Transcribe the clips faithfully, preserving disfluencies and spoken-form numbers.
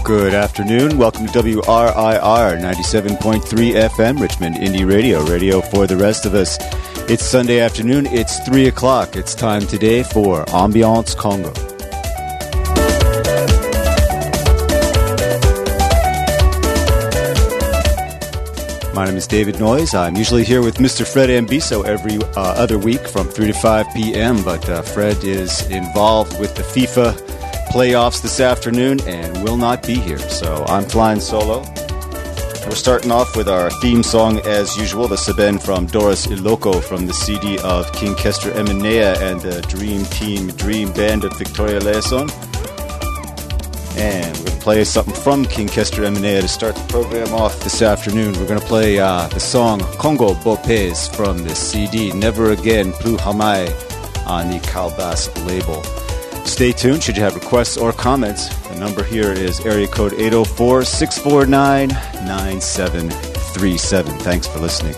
Good afternoon. Welcome to W R I R ninety-seven point three F M, Richmond Indie Radio, radio for the rest of us. It's Sunday afternoon. It's three o'clock. It's time today for Ambiance Congo. My name is David Noyes. I'm usually here with Mister Fred Ambiso every uh, other week from three to five p.m., but uh, Fred is involved with the FIFA playoffs this afternoon and will not be here, so I'm flying solo. We're starting off with our theme song as usual, the Seben from Doris Iloko from the C D of King Kester Emenea and the Dream Team Dream Band of Victoria Leison. And we're going to play something from King Kester Emenea to start the program off this afternoon. We're going to play uh, the song Congo Bopez from the C D Never Again Plus Hamai on the Calbas label. Stay tuned should you have requests or comments. The number here is area code eight oh four, six four nine, nine seven three seven. Thanks for listening.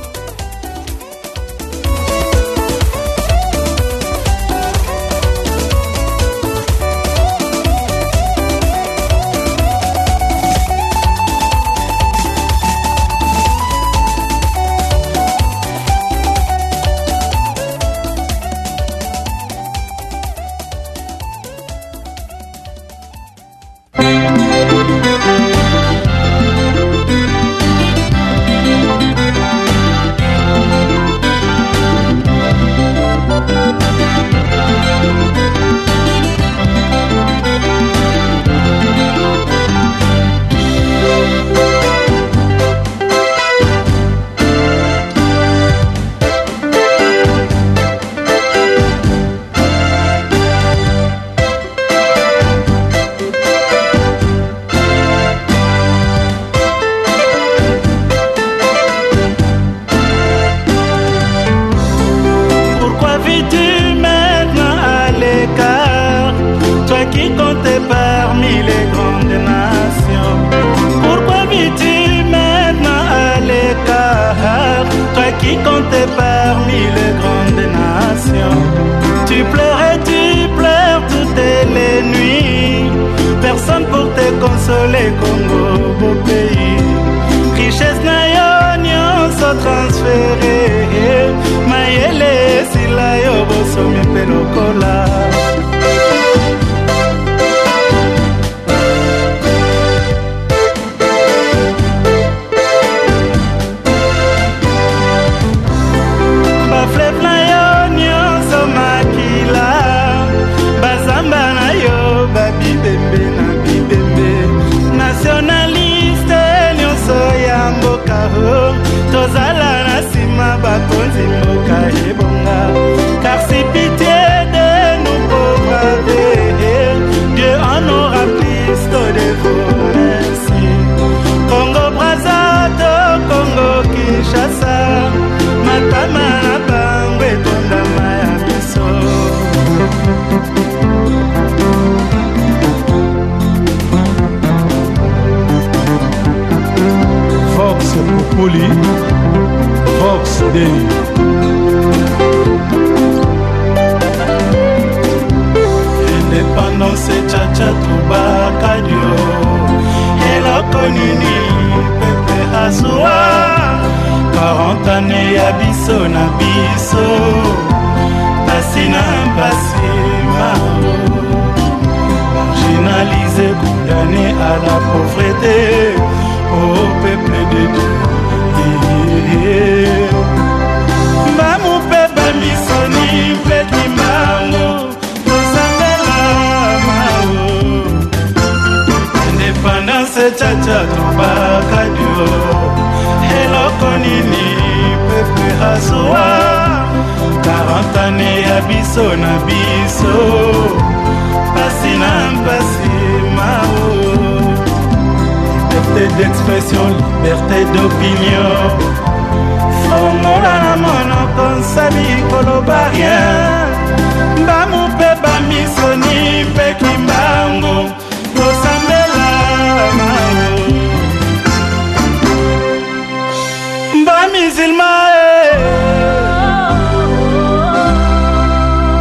D'expression, liberté d'opinion. Fongola na monoko nsabi koloba rien. Bamu pe bamisoni pe kimbango. Tosambela mao. Bamisilma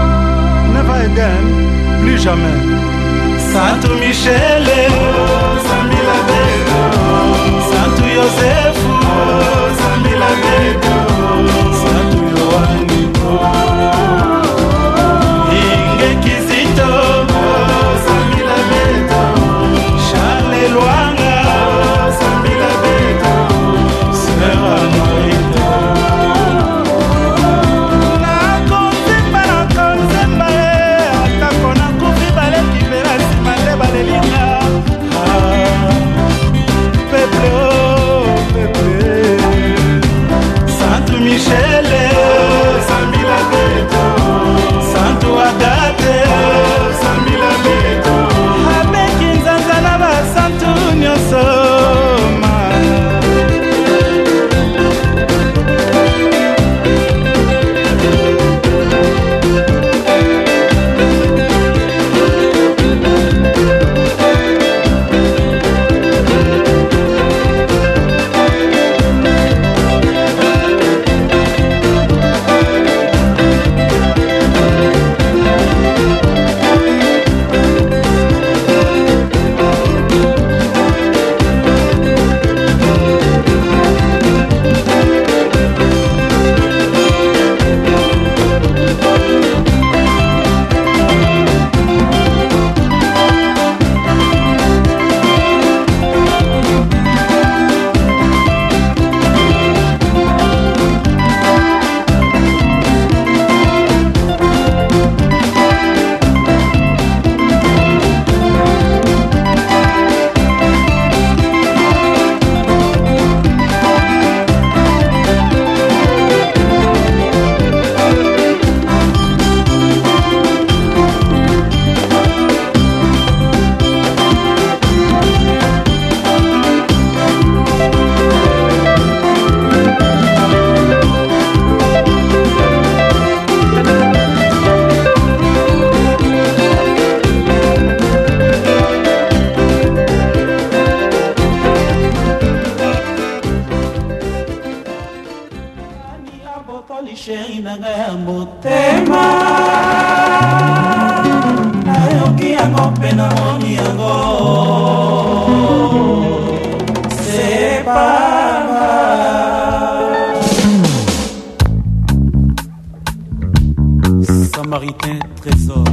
Never again, plus jamais. Santo Michele. nanga ya motema nayoki yango mpe namoni yango sepama Samaritain trésor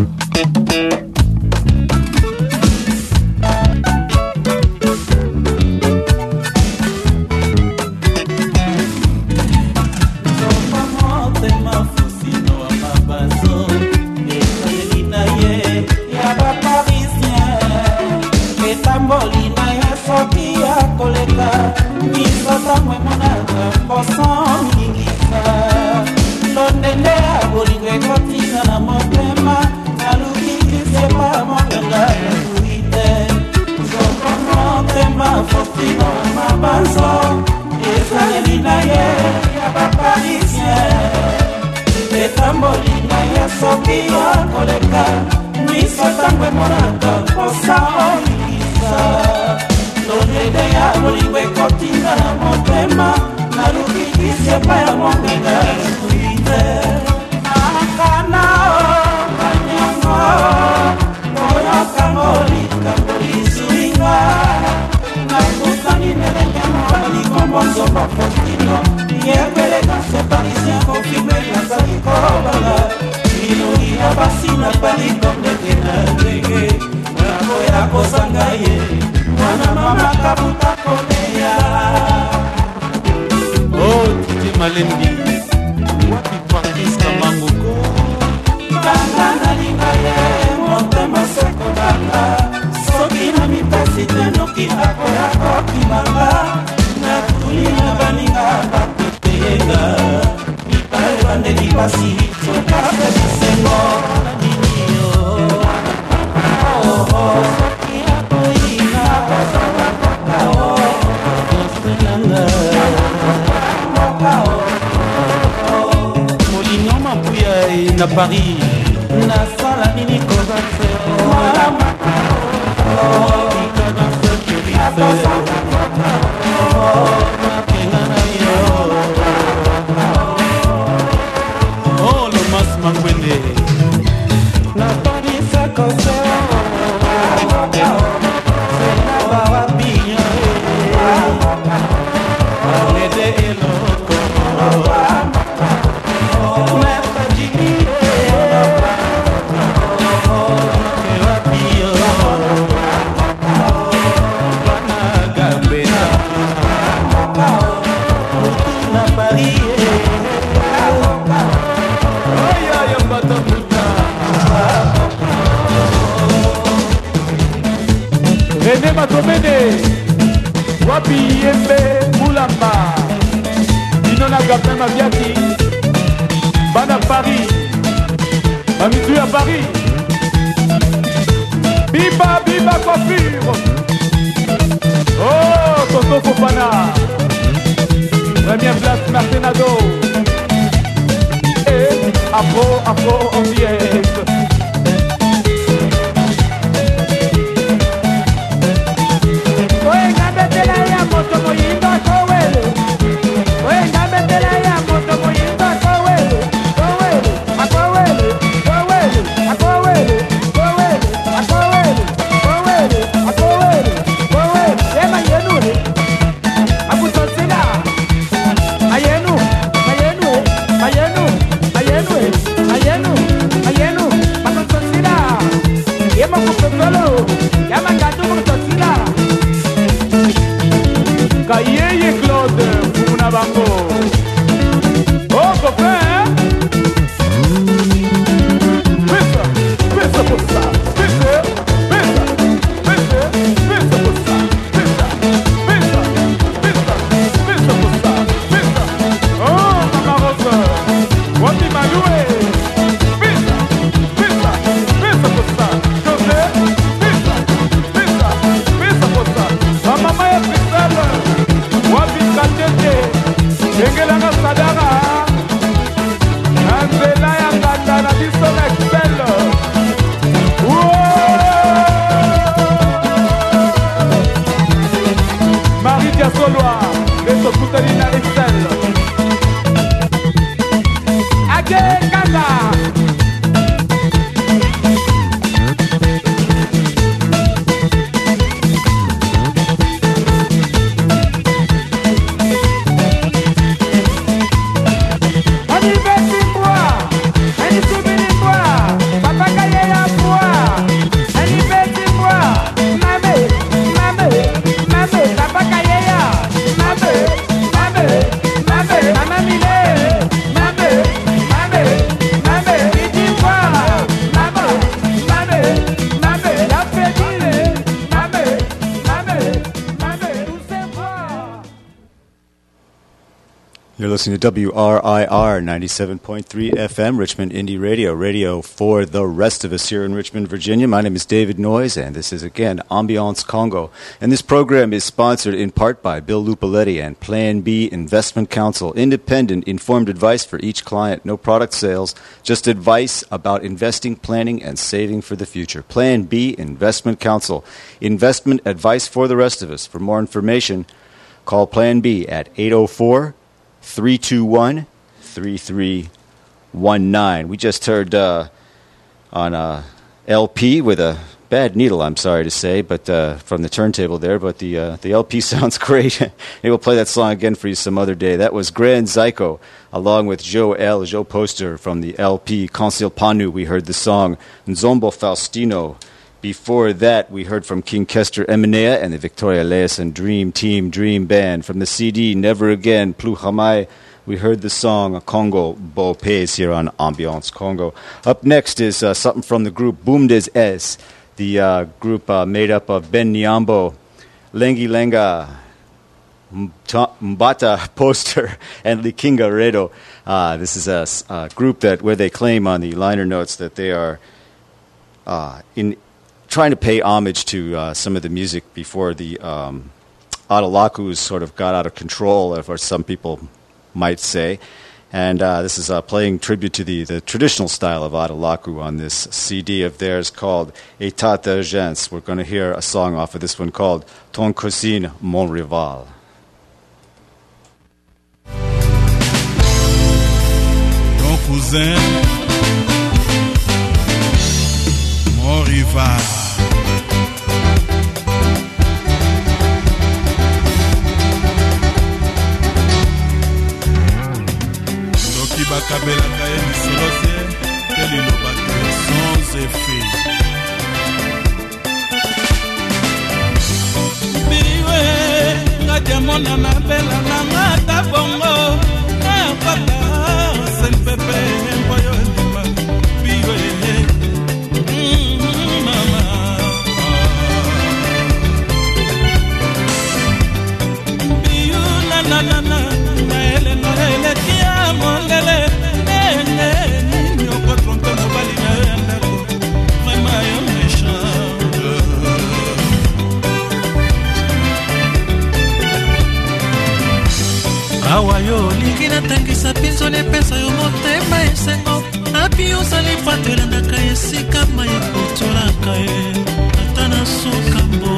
Misotamwe monaka mposo miningisa londende ya bolingo ekotinga na motema naluki kisepa monganga nakuite zoko motema fofino mabanzo ezaleli na ye ya baparisien etamboli na ye soki ya koleka misotamwe monaka mposo miningisa londende ya bolingo ekotinga na motema naluki kisepa ya mongenga nakuite nakana kanyango oyokango likambo lisuinga nakutani nelenge mobali kombo nzomba fotino yebeleka separisien konfirme nazali kobala bilongi ya basi na palikomdeke na ndenge nakoya kozanga ye mwana mama kabuta koneya oh titi malembi wapi partis kamangoko kanga nalinga ye motema sekodanga soki na mipesi te noki akoya kokimanga natuli na baninga bapepeyenga mipale bandeli basi sokape bisengo na ninio oh oh molino mapuya na Paris nasala nini kozase makenga na yo oh lomas makwende na Paris kose René Matomene wapi yembe mulamba inona gapin mabiaki bana Paris amitu ya Paris biba biba coiffure oh Toto Fofana première place Martinado et afro afro ambiance Kayeye Claude Fumuna Bango oh copain Pesa, pesa pour ça Pesa, pesa, pesa, pesa pour ça Pesa, pesa, pesa, pesa pour ça Pesa, oh Mama Rose Wati Maloué Pesa, pesa, pesa pour ça José, pesa, pesa, pesa pour ça Ma maman est Pixel wapi katete engelanga sadara na nzela ya nganda na biso na excel Marie Diasoloa esokutani na excel You're listening to W R I R ninety-seven point three F M, Richmond Indie Radio, radio for the rest of us here in Richmond, Virginia. My name is David Noyes, and this is, again, Ambiance Congo. And this program is sponsored in part by Bill Lupoletti and Plan B Investment Counsel. Independent, informed advice for each client. No product sales, just advice about investing, planning, and saving for the future. Plan B Investment Counsel. Investment advice for the rest of us. For more information, call Plan B at eight oh four, three two one, three three one nine. We just heard uh, on a L P with a bad needle, I'm sorry to say, but uh, from the turntable there, but the uh, the L P sounds great. Maybe we'll play that song again for you some other day. That was Grand Zyko, along with Joe L, Joe Poster from the L P Consil Panu. We heard the song Nzombo Faustino. Before that, we heard from King Kester Emenea and the Victoria Leeson Dream Team Dream Band. From the C D Never Again, Plu Hamai, we heard the song Congo Bo Pays here on Ambiance Congo. Up next is uh, something from the group Boom Des Es, the uh, group uh, made up of Ben Nyambo, Lengi Lenga, Mbata Poster, and Likinga Redo. Uh, this is a, a group that where they claim on the liner notes that they are uh, in... trying to pay homage to uh, some of the music before the um, Adalakus sort of got out of control, or some people might say. And uh, this is uh, playing tribute to the, the traditional style of Adalaku on this C D of theirs called État d'Urgence. We're going to hear a song off of this one called Ton cousin, mon rival. Ton cousin, mon rival. Bakabelaka ye lisolo te te liloba te sans effet. Biwe ngati mona na bela na ngata bongo na pata sen pepe mboyo ndima. Biwe mama biu na na na na na ele na ele kia mondele. Awa yo lingi natangisa pinzo nepesa yo motema esengo api ozali patelandaka esika maye kotolaka ye ata na sokambo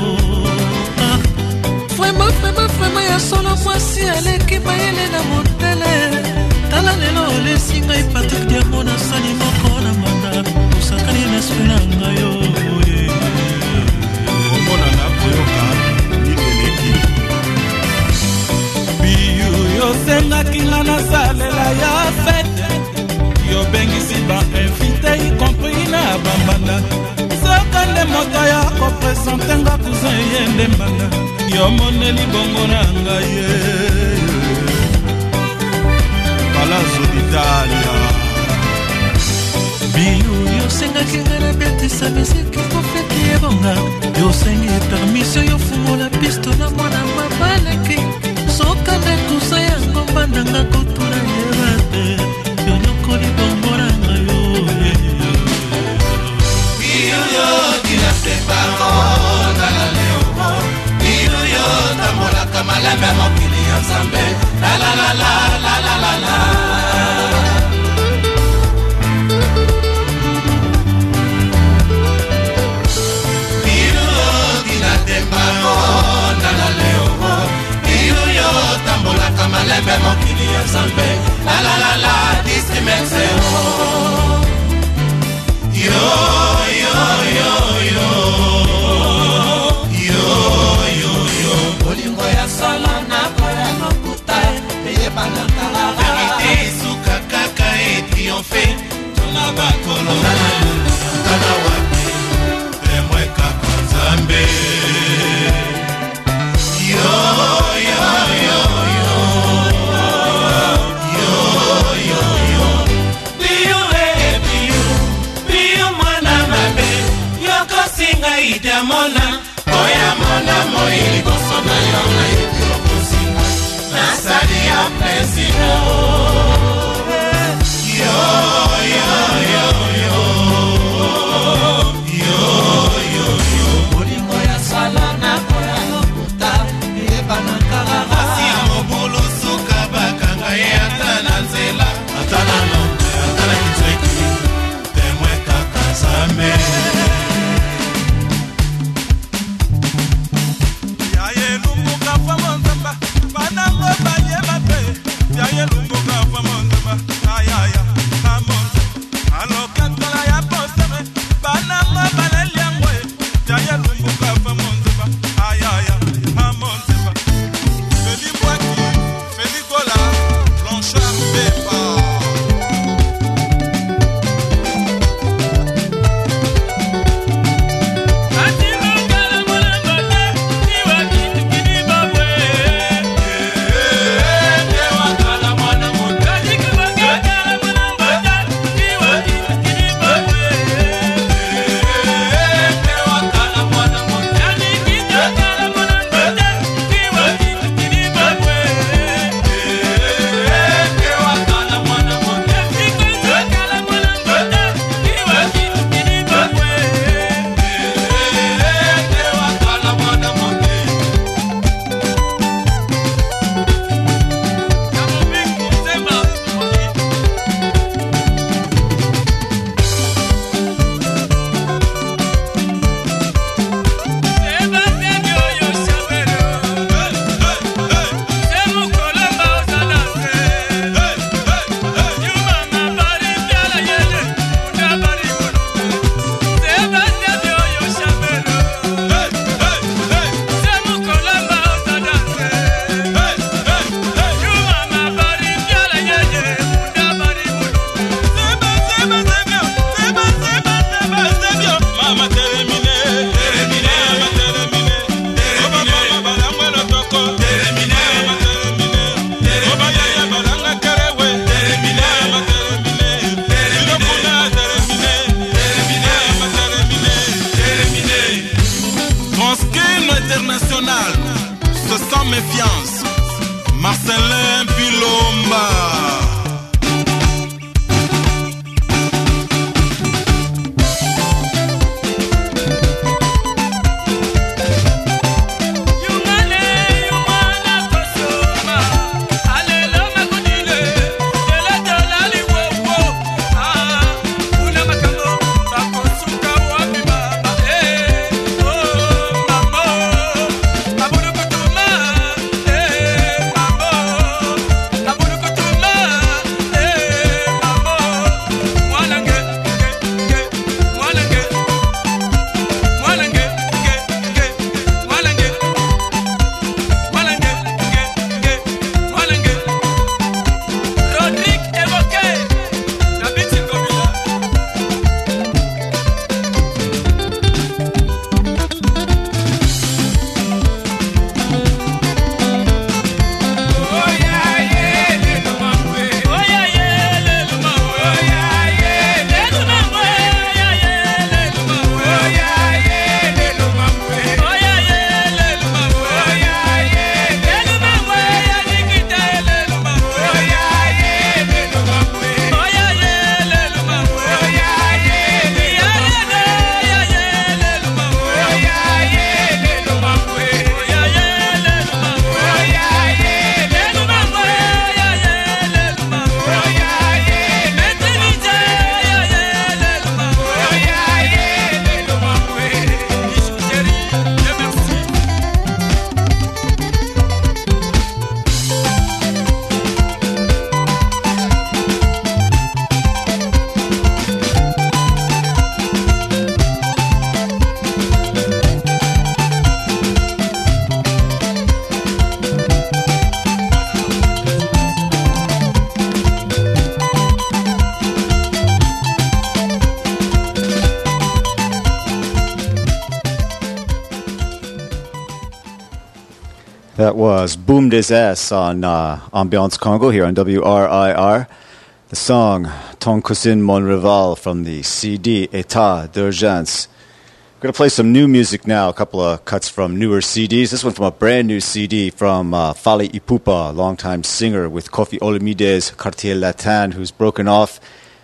vraiment vraiment vraiment ya solo mwasi aleki mayele na motele tala lelo olesinga ipatik diamo na sali moko na manda osakani nesfelanga yo omona na koyoka nikeleki yo senga kinga na salela ya fete yo bengisi ba invité y compris na bambanda sokande moto ya ko présenter nga cousin yende mbanga yo moneli bongo na ngaye Palazzo d'Italia biu yo senga kinga na betisa mesiki ko fete yebonga yo sengi permission yo fungola pisto na mwana mabalaki sokande kusa yango bandanga kotuna yebate yo nyokoli bongoranga yo iyo yo dina separo na la leo iyo yo tamola kamalembe mokili ya nzambe la la la la la la la la iyo dina separo na la leo tambola kama lembe mokili ya nzambe la la la la disimexeo yo yo yo yo yo yo yo bolingo ya solo na koya nokuta eye banakala verite suka kaka et triomphe tona bakolo tana wapi emwe kaka nzambe yo yo yo yo yo yo biu e biu biu mwana méfiance, Marcelin Bilomba. That was Boom Des Ass on uh, Ambiance Congo here on W R I R. The song Ton Cousin Mon Rival from the C D État d'Urgence. We're going to play some new music now, a couple of cuts from newer C Ds. This one from a brand new C D from uh, Fally Ipupa, longtime singer with Koffi Olomidé's Quartier Latin, who's broken off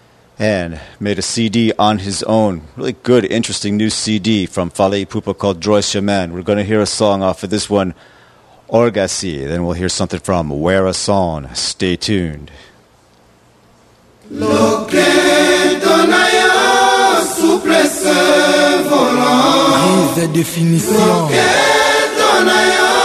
and made a C D on his own. Really good, interesting new C D from Fally Ipupa called Droit Chemin. We're going to hear a song off of this one, Orgassi. Then we'll hear something from Wear a Song. Stay tuned. Prise de définition.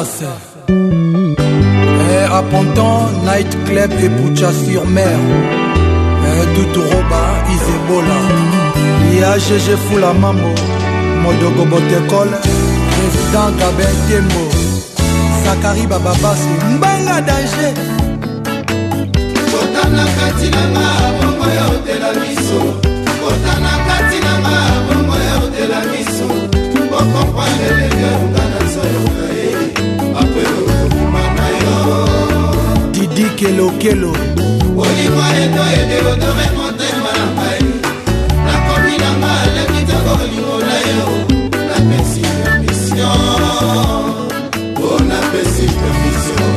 Adidas. Et à Ponton, Night Club et Boucha sur mer. Et tout Roba, Isebola. I A G G Fula Mambo. Modogo Botekol. Président Gabin Tembo. Sakari Bababasi. Mbanga danger. Kotana katinama, bongo ya hotela miso. Kotana katinama, bongo ya hotela miso. Boko kwa lele ya ungana soyoka eh. Apelo kumana yo. Didi Kelo Kelo. Olima edo ede odore monte marambai. La komina male kitoko limola yo. La pesi permission. Oh la pesi permission.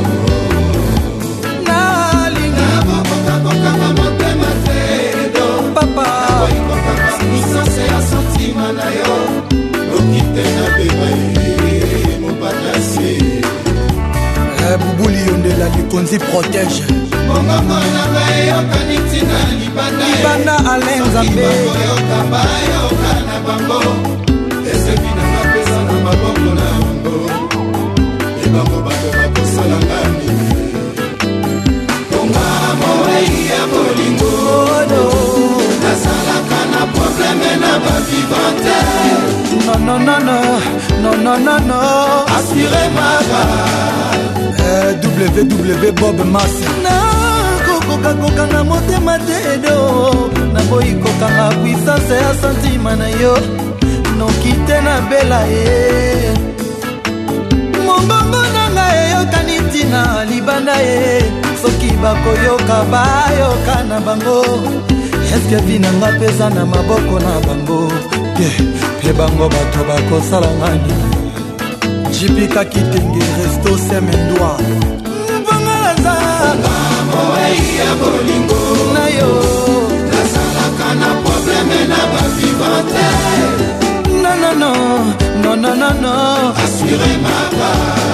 Papa Misose ya sentima na yo. Lokite na beba mo batasi. Eh Boubouli Yondela Likonzi protège. Bongo na bayo kanitina libanda. Libanda Alain Nzambe. Yo kabayo kana bango. Ese bina na pesa na maboko na bango. E bango bato bakosala ngani. Bongo amore ya bolingo. Non, non, non, non, non, non, non, non. Assurez-moi. Eh, W W Bob Mass. Na koko kaka na motema tedo. Na boyi koka na puissance ya sentima na yo. No kite na bela e. Mongongo na ngai yo kanitina libanda e. Soki bako yoka bayoka na bango. Eske vinanga pesa na maboko na bango. Pe bango bato bakosala ngani. Jipika kitenge resto semendwa. Mbangalaza Moe ya bolingo na yo. Nasalaka na probleme na ba vivante. Non, non, non, non, non, non, non. Assurez-moi.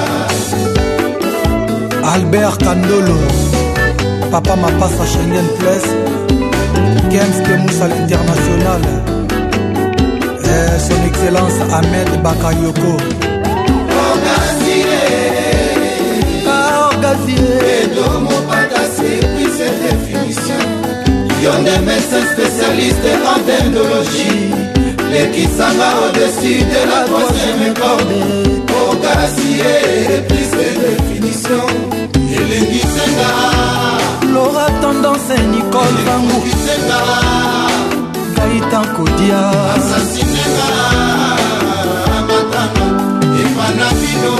Albert Kandolo. Papa Mapasa Schengen Plus. Games Kemoussa l'international. Et son excellence Ahmed Bakayoko. Orgasire Ah, orgasire Edo mo patase puis cette définition. Yon des médecins spécialistes en dendrologie. Les qui s'en au-dessus de la troisième corde. Orgasire plus cette définition. Elengi senga Laura Tendance Nicole Bangou Senga Gaïtan Kodia Assassinega Amatana Epanapino.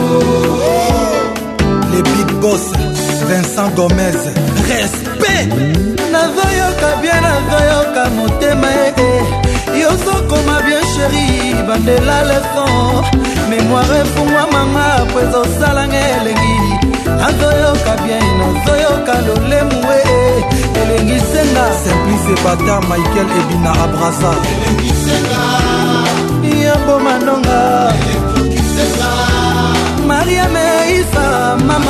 Les big boss Vincent Gomez. Respect. Nazoyoka bien nazoyoka motema eh Yosokoma bien chéri bandela leçon. Mémoire fungwa mama pwezo salange elengi. Nazoyoka bien nazoyoka lolemu eh elengi senga. Simplice Bata Michael Ebina Abrasa. Elengi senga Yabo manonga Elengi senga Maria Meisa mama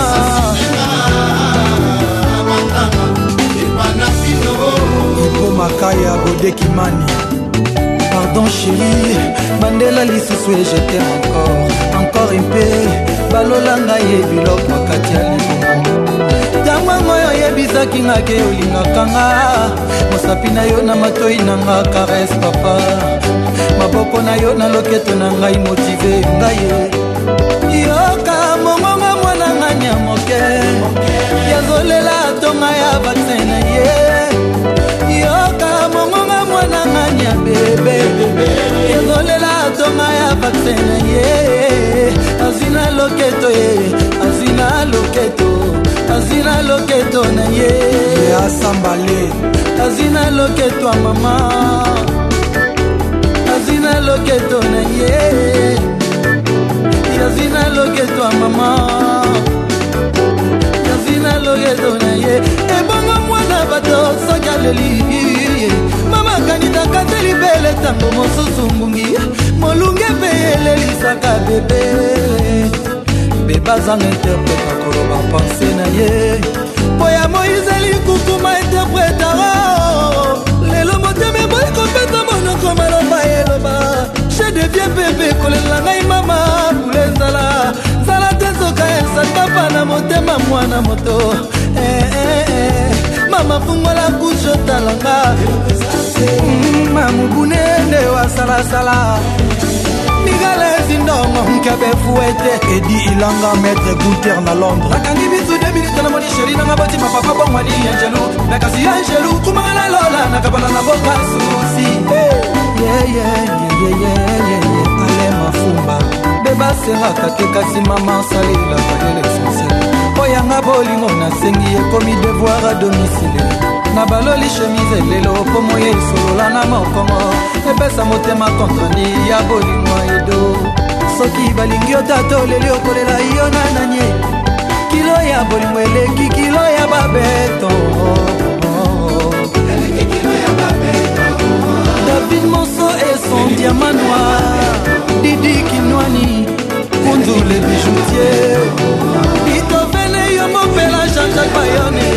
Amatana Epanapino. Ipo Makaya Bodekimani. Pardon chérie, bandela lisusu et je t'aime encore. Encore un peu, balolanga ye bilok makati ya libumu. Tango yo yebisaki nga ke olingaka nga. Mosapi na yo na matoi na nga caresse papa. Maboko na yo na loketo na ngai motive ngai ye. Yoka mongonga mwana nga nyamoke. Yazolela tonga ya vaccin na ye. Yoka mongonga mwana nga nya bebe. Yazolela tonga ya vaccin na ye. Azina loketo ye, azina loketo. Azina loketo na ye. Asambale. Azina loketo a mama. Azina loketo na ye. Azina loketo a mama. Azina loketo na ye. Ebongo mwana bato sokaleli. Mama kanita kateli bele tango mosusu ngungi. Molunge pe elelisaka bebe. Bebazanga interpreta koloba pense na ye. Poya Moïse likukuma interpretara. Lelo moteme boy kompeta monoko maloba eloba. Je deviens bébé kolela ngai mama. Boulezala. Zala te na moto eh, eh, eh. Mama fungola kusho talanga mamubune nde wa sala sala Migale zindongo mkabe fouette Edi ilanga maître goûter na Londres Akangi bisu deux minutes na moni chéri na ngaboti ma papa bon wali angelo na kasi angelo kumanga na lola na kabana na boka susi yeah yeah yeah yeah yeah ale mafumba beba sera kake kasi mama salila fadele essentiel oyanga bolingo na sengi ekomi devoir à domicile na baloli chemise lelo po moye solola na mokongo epesa motema kontrani ya bolingo edo soki balingi otato leli okolela yo na nanye kilo ya bolingo eleki kilo ya babeto David Monso et son diamant noir Didi Kinwani Kundu les bijoutiers Ito Vene yo mopela Jean-Jacques Bayone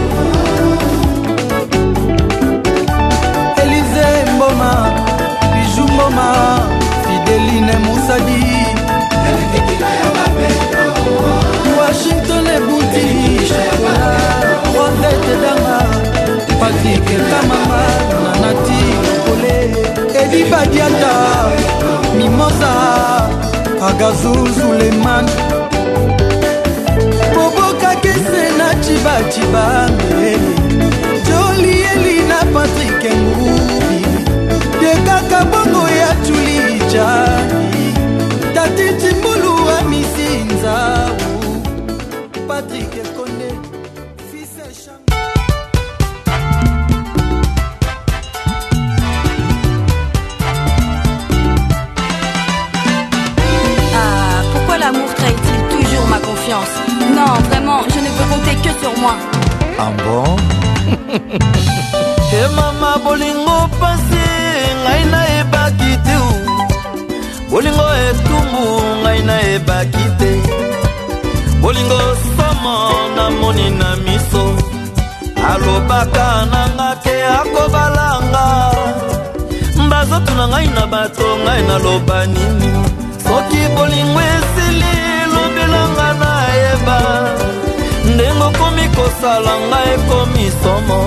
Élisée Mboma Bijou Mboma Fideline Moussadi Washington et Bouti Chocolat Rosette Danga Patrick Kamama Nanati Kole Edi Badiata Mimosa Agazuzu Leman Bobo Kakese na Chiba Chiba Jolie Elina Patrick Ngubi De Kaka Bongo ya Chuli Chani Tati Chimbulu wa Misinza Patrick Konde Fils Chang L'amour trahit-il toujours ma confiance? Non, vraiment, je ne peux compter que sur moi. Ah bon? Et mama bolingo passé, ngaina e bakite ou bolingo e tumbu, ngaina e bakite bolingo somo na moni na miso alobaka nanga ke akobalanga mbazotu na ngai na bato ngai na loba nini soki bolingo esili lobelanga na eba ndengo komi kosala ngai komi somo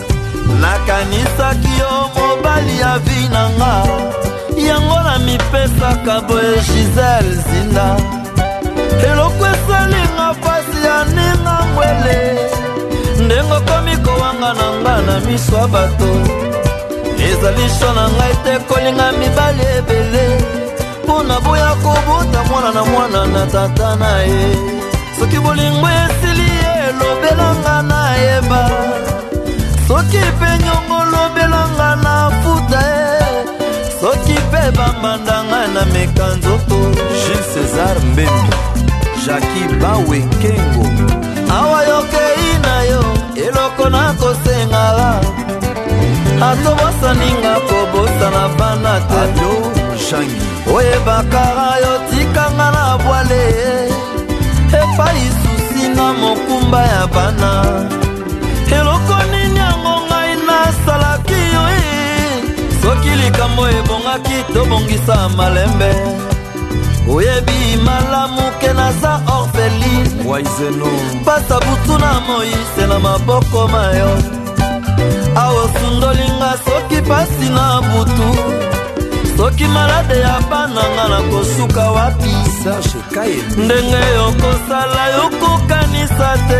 nakanisaki yo mobali ya vi na nga yango na mipesaka boye Gisele Zinda eloko esalinga pasi ya ninga ngwele ndengo komi kowanga na nga na miso ya bato ezali sho na ngai te kolinga mibali ebele mpona boya kobota mwana na mwana na tata na ye soki bolingo esili elobelanga na yeba soki pe nyongo lobelanga na futa ye soki pe bambandanga na meka nzoto Jules César Mbembi Jackie Bawe Kengo awa yokei na yo eloko na kosengala ato bosaninga kobosana bana te ado jangi oye bakara yo tikanga na bwale epai susi na mokumba ya bana eloko nini yango ngai nasalaki yo soki likambo ebongaki tobongisa malembe oyebi malamu ke naza orpheline waizeno pasa butu na moise na maboko mayo awo sundolinga soki pasi na butu soki malade ya bananga na kosuka wapi ndenge yokosala yokokanisa te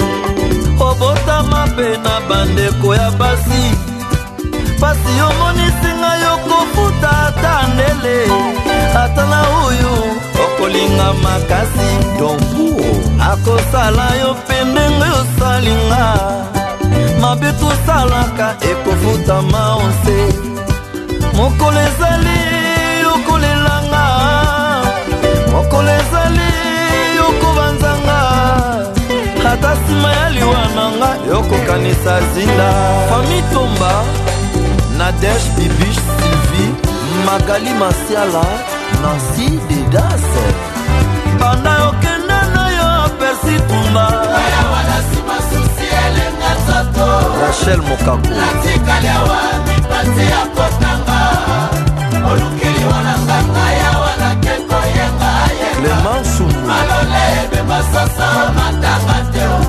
obotama mpe na bandeko ya basi pasi yomonisinga yokofuta ata ndele ata na uyu okolinga makasi dombuo akosala yo mpe ndenge yosalinga mabe tosalaka ekofutama onse mokolo ezali yokolelanga mokolo ezali yokobanzanga ata nsima ya liwa nanga yokokanisa zinda fami tomba Nadège Bibiche Sylvie Magali Masiala Nancy Dedase banda yokenda na yo Percy Tumba Rachel Mokaku Natikalewa mipate ya kotanga olukeli wananganga ya wanakeko yenga Clément Sumu Malole beba sasa matanga teo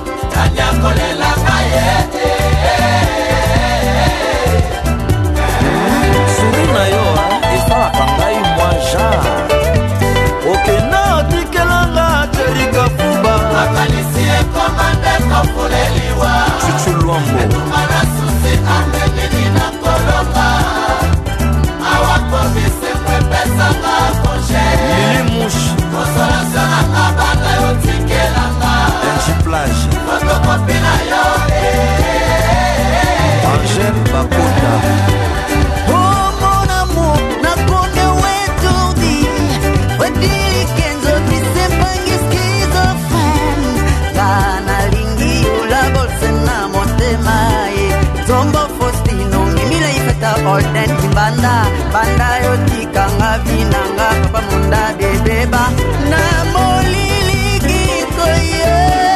Angèle Bakota. Oh mon amour, nakone weturdi wedili kenzo bisembangi schizophrène kana lingi ula bolsena motema ye zombo Faustino ngimile ifeta olden kimbanda banda yotikanga vinanga papa munda bebeba na molili kikoye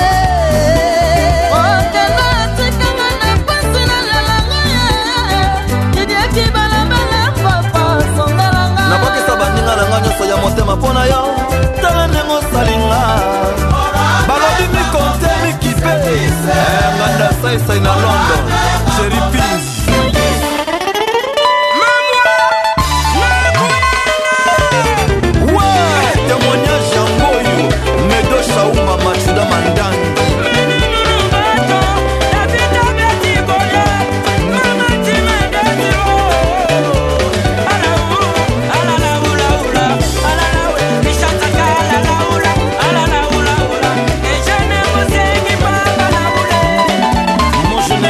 nabakisa baninga na nga nyonso ya motema mpo na yo tala ndenge osalinga balobi mikonte mikipe nganda saisai na London Chéri Pins ouais témoignage ya ngoyo Medo Shauma Machuda Mandani Mon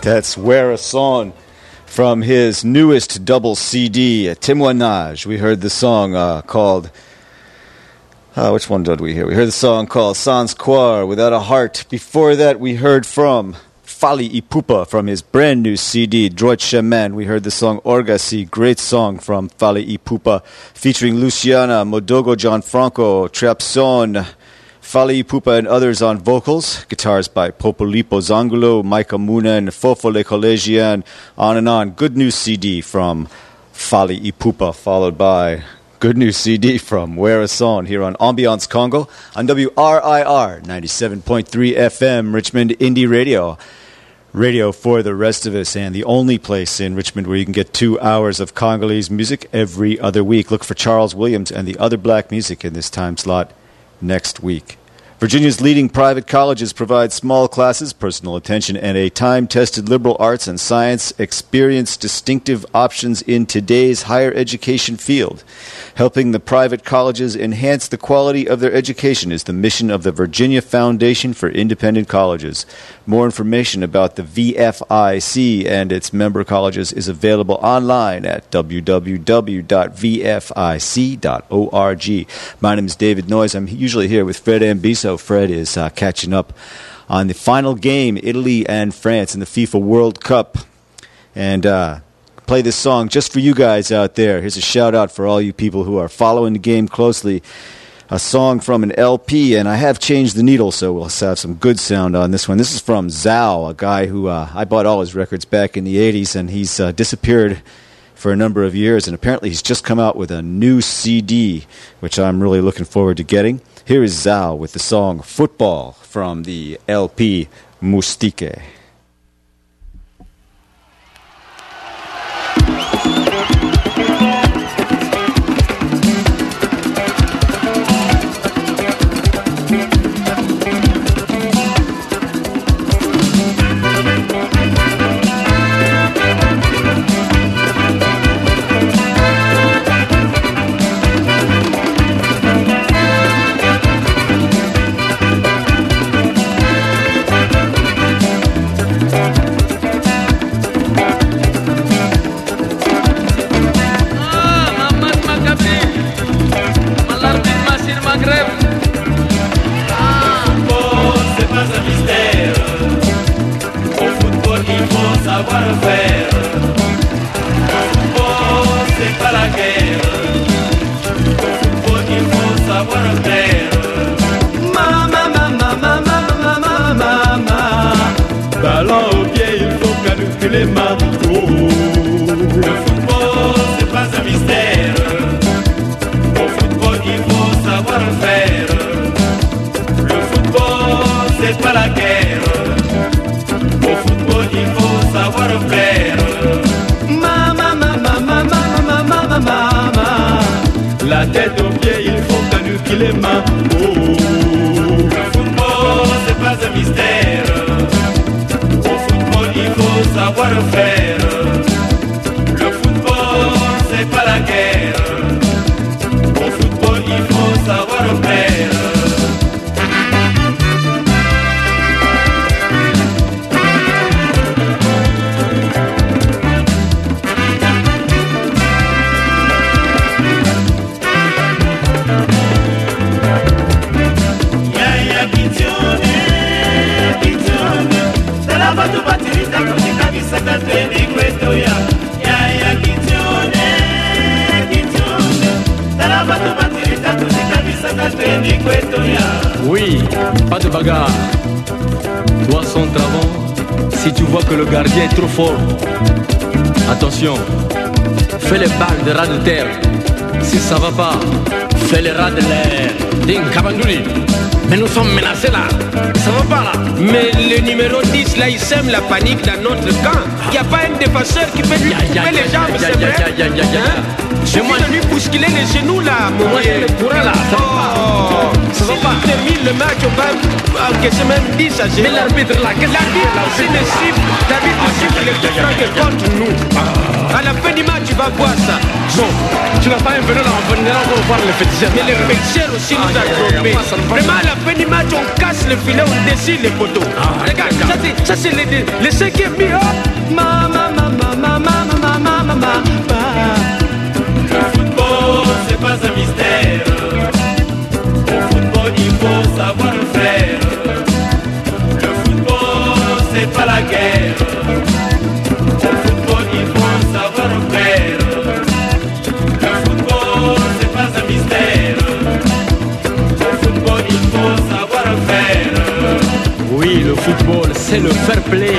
That's Wear a Song from his newest double C D, Témoignage. We heard the song uh, called... Uh, which one did we hear? We heard the song called Sans Croire, Without a Heart. Before that, we heard from Fali Ipupa from his brand new C D, Droit Chemin. We heard the song Orgassi, great song from Fali Ipupa, featuring Luciana, Modogo Gianfranco, Trapson, Fali Ipupa and others on vocals, guitars by Popolipo Zangulo, Micah Munen, Fofo Le Collegian, on and on. Good news C D from Fali Ipupa, followed by good news C D from Wear a Song here on Ambiance Congo on W R I R ninety-seven point three F M, Richmond Indie Radio. Radio for the rest of us, and the only place in Richmond where you can get two hours of Congolese music every other week. Look for Charles Williams and the other black music in this time slot next week. Virginia's leading private colleges provide small classes, personal attention, and a time-tested liberal arts and science experience distinctive options in today's higher education field. Helping the private colleges enhance the quality of their education is the mission of the Virginia Foundation for Independent Colleges. More information about the V F I C and its member colleges is available online at w w w dot v f i c dot org. My name is David Noyes. I'm usually here with Fred Ambiso. Fred is uh, catching up on the final game, Italy and France in the FIFA World Cup. And uh, play this song just for you guys out there. Here's a shout-out for all you people who are following the game closely. A song from an L P, and I have changed the needle, so we'll have some good sound on this one. This is from Zao, a guy who uh, I bought all his records back in the eighties, and he's uh, disappeared for a number of years, and apparently he's just come out with a new C D, which I'm really looking forward to getting. Here is Zao with the song Football from the L P Moustique. Oui, pas de bagarre. Toi son travail, si tu vois que le gardien est trop fort, attention, fais les balles de ras de terre. Si ça va pas, fais les rats de l'air. Ding Kabandouli. Mais nous sommes menacés là, ça va pas là. Mais le numéro dix là, il sème la panique dans notre camp. Il n'y a pas un défenseur qui peut lui couper les jambes, c'est vrai. Je suis venu bousculer les genoux là, mon moi j'ai le courant là, ça va pas. Ça va pas. Si tu termines le match, on va encaisser même dix à zéro. Mais l'arbitre là, qu'est-ce qu'il fait là? C'est le cible, l'arbitre cible les coups francs contre nous. À la fin du match, tu vas voir ça. Jackson. Tu n'as pas un vélo là, on venir encore voir les féticheurs. Mais les féticheurs aussi nous a trompés. Vraiment, à la fin du match, on casse le filet, on dessine les poteaux. Regarde, ça c'est, ça c'est les, les cinquièmes buts. Maman, maman, maman, maman, maman, maman. Le football, c'est pas un mystère. Au football, il faut savoir le faire. Le football, c'est pas la guerre. Au football, il faut savoir le faire. Le football, c'est pas un mystère. Au football, il faut savoir le faire. Oui, le football, c'est le fair play.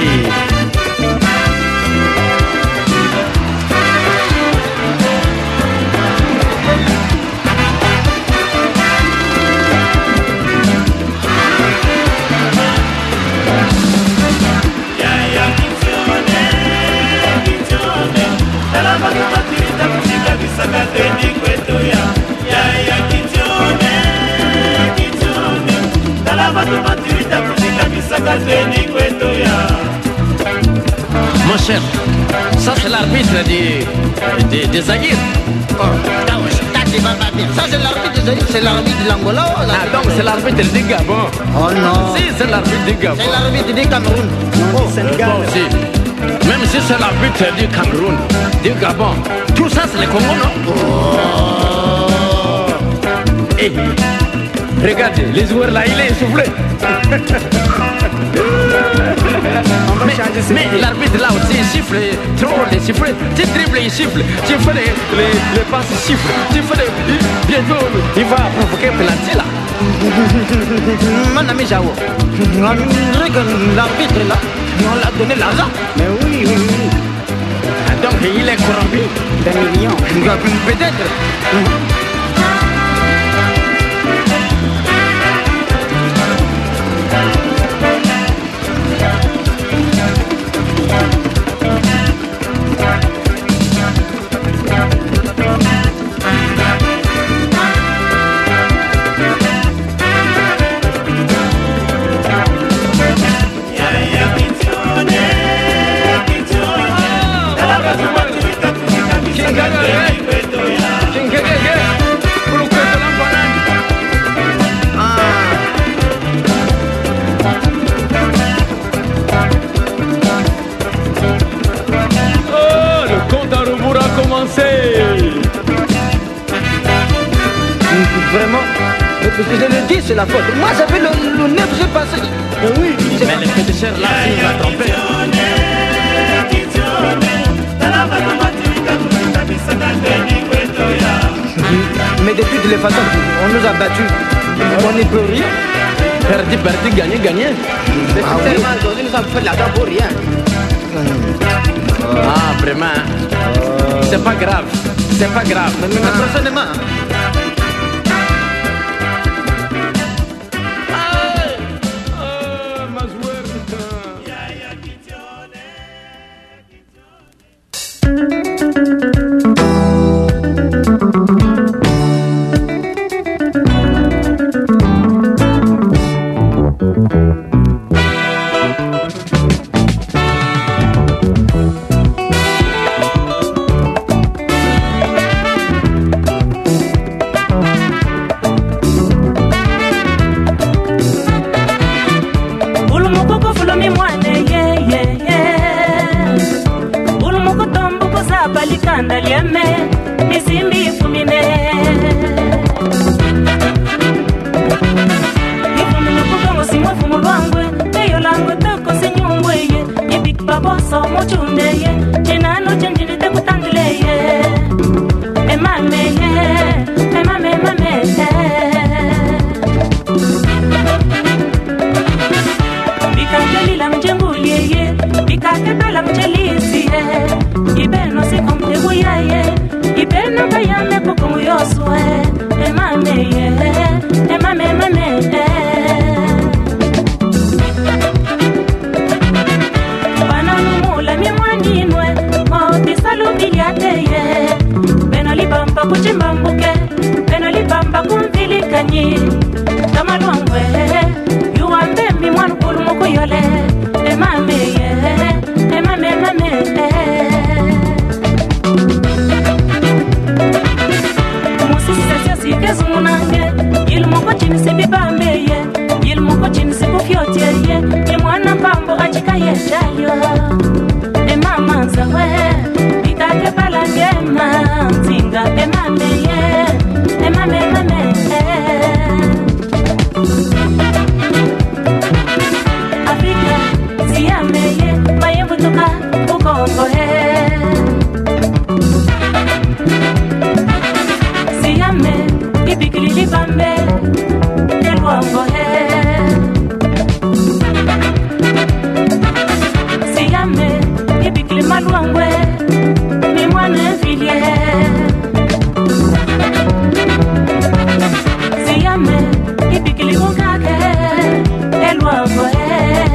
Mon cher, ça c'est l'arbitre des, des, des Zaïre. Oh, ça c'est l'arbitre des Zaïre, c'est l'arbitre de l'Angola. Ah donc c'est l'arbitre du Gabon. Oh non. Si c'est l'arbitre du Gabon. C'est l'arbitre du Cameroun. Oh, Sénégal. Bon, si. Même si c'est l'arbitre du Cameroun, du Gabon, tout ça c'est le Congo, non? Oh. Et regardez, les joueurs là, il est essoufflé. mais mais l'arbitre là aussi il siffle, trop les siffle, tu dribbles, il siffle, tu fais les, les, les passes, il siffle, tu fais les... Bientôt, il va provoquer un penalty là. Mon ami Jao, l'arbitre là, on l'a donné l'argent. Mais oui, oui, oui. Donc il est corrompu d'un million. Peut-être. Vraiment, je le dis, c'est la faute. Moi, j'avais le, le neuf, j'ai passé. Mais oui, mais les féticheurs là, ils nous ont trompé. Mais depuis de les façons, on nous a battus. On n'y peut rien. Perdu, perdu, gagné, gagné. Ah oui. Aujourd'hui, nous avons fait la dent pour rien. Ah, vraiment. C'est pas grave. C'est pas grave. Mais prochainement. yo emama nzawe itate palangema tinga emame ye emame mame Afrika siyame ye maye butuka ukongo he siyame ibikili libambe elwango he siyame ibikili maluangwe mi mwana filie siyame ibikili bukake elwango he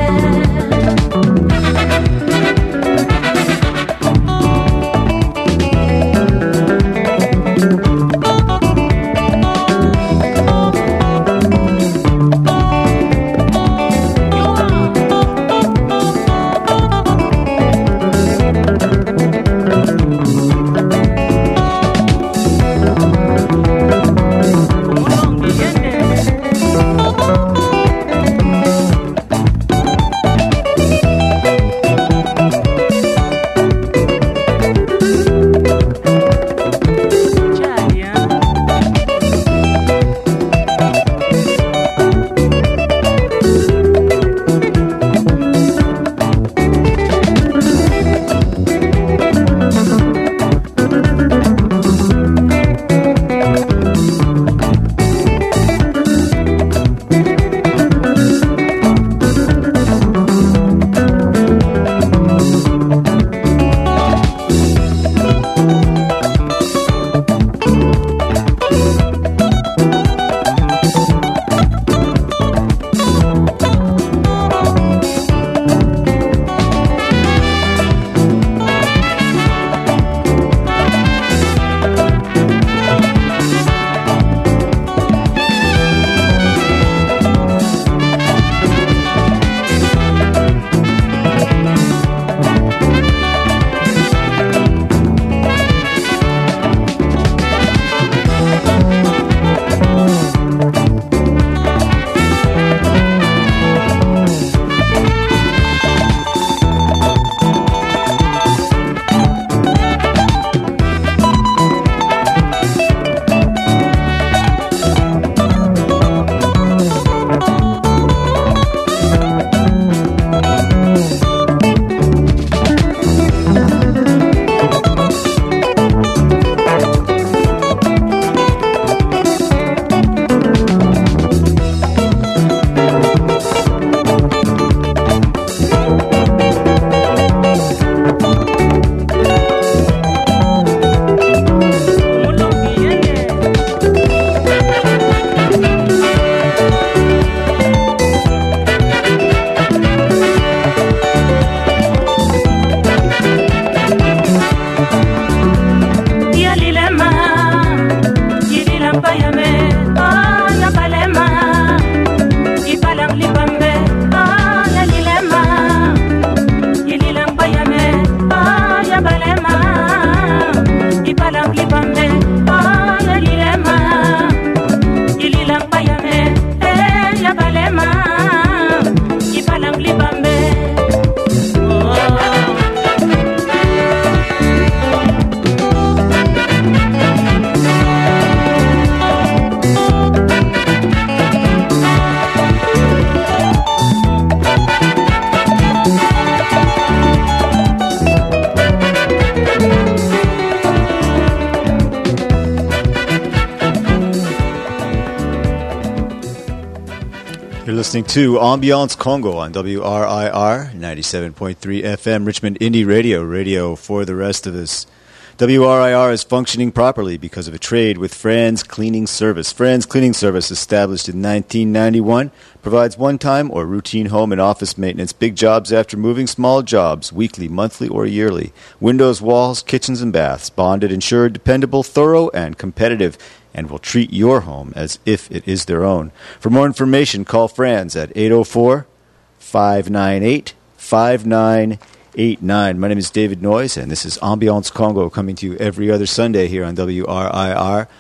Listening to Ambiance Congo on W R I R ninety-seven point three F M, Richmond Indie Radio, radio for the rest of us. W R I R is functioning properly because of a trade with Franz Cleaning Service. Franz Cleaning Service, established in nineteen ninety-one, provides one-time or routine home and office maintenance, big jobs after moving, small jobs, weekly, monthly, or yearly. Windows, walls, kitchens, and baths. Bonded, insured, dependable, thorough, and competitive, and will treat your home as if it is their own. For more information, call Franz at eight oh four, five nine eight, five nine eight nine. My name is David Noyes, and this is Ambiance Congo, coming to you every other Sunday here on W R I R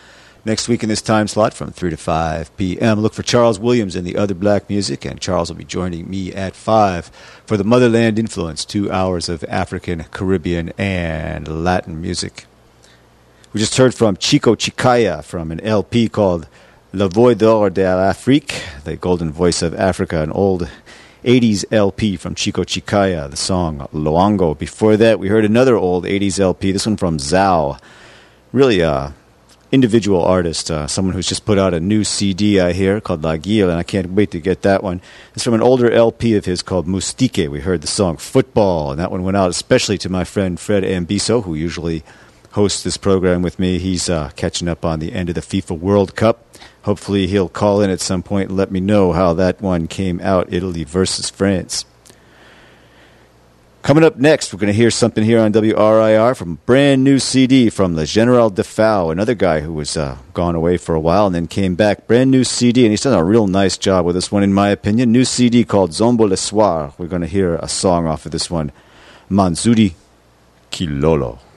next week in this time slot from three to five p.m. Look for Charles Williams and the other black music, and Charles will be joining me at five for the Motherland Influence, two hours of African, Caribbean, and Latin music. We just heard from Chico Chikaya from an L P called La Voix d'Or de l'Afrique, the Golden Voice of Africa, an old eighties L P from Chico Chikaya, the song Loango. Before that, we heard another old eighties L P, this one from Zao. Really a individual artist, uh, someone who's just put out a new C D, I hear, called La Guille, and I can't wait to get that one. It's from an older L P of his called Moustique. We heard the song Football, and that one went out especially to my friend Fred Ambiso, who usually hosts this program with me. He's uh, catching up on the end of the FIFA World Cup. Hopefully he'll call in at some point and let me know how that one came out, Italy versus France. Coming up next, we're going to hear something here on W R I R from a brand new C D from Le General Defao, another guy who was uh, gone away for a while and then came back. Brand new C D, and he's done a real nice job with this one, in my opinion. New C D called Zombo le Soir. We're going to hear a song off of this one, Manzuri Kilolo.